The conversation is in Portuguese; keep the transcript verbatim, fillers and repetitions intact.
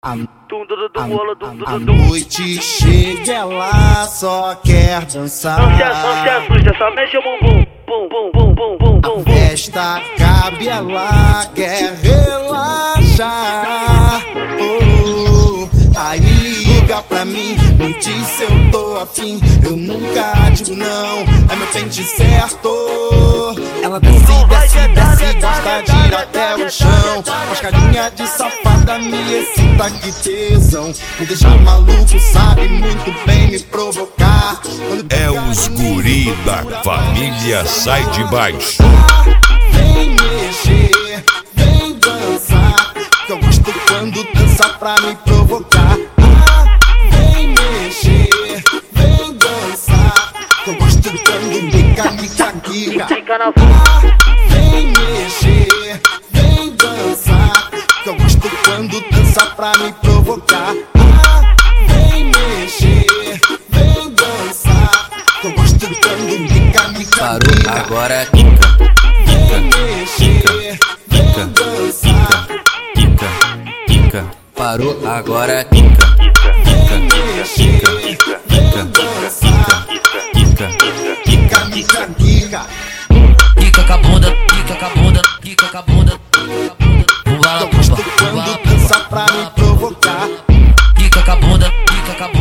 A, a, a noite chega, ela só quer dançar. Não se, não se assusta, só mexe o bumbum. Bum, bum, bum, bum, bum, bum. A festa cabe, ela quer relaxar. Oh, aí liga pra mim, me diz se eu tô afim. Eu nunca digo não, é meu pente certo. Ela desce, desce, desce, gosta de ir até o chão. Faz carinha de safada, me excita, que tesão. Me deixa maluco, sabe muito bem me provocar. É os guri da família Sai de Baixo. Vem mexer, vem dançar, que eu gosto quando dança pra me provocar. Vem mexer, vem dançar, que eu gosto quando fica, fica, fica. Fica na Vem mexer, vem dançar, que eu gosto quando dança pra me provocar. Vem mexer, vem dançar, que eu gosto quando fica, fica. Parou, agora quica, quica, quica, quica, quica, quica. Parou, agora quica, quica, quica, quica, quica, quica, quica, Quica, quica, quica com a bunda, quica com a bunda, quica com a bunda. Pumba, eu gosto pumba, quando pumba, dança pra me provocar. quica com a bunda, quica com a bunda.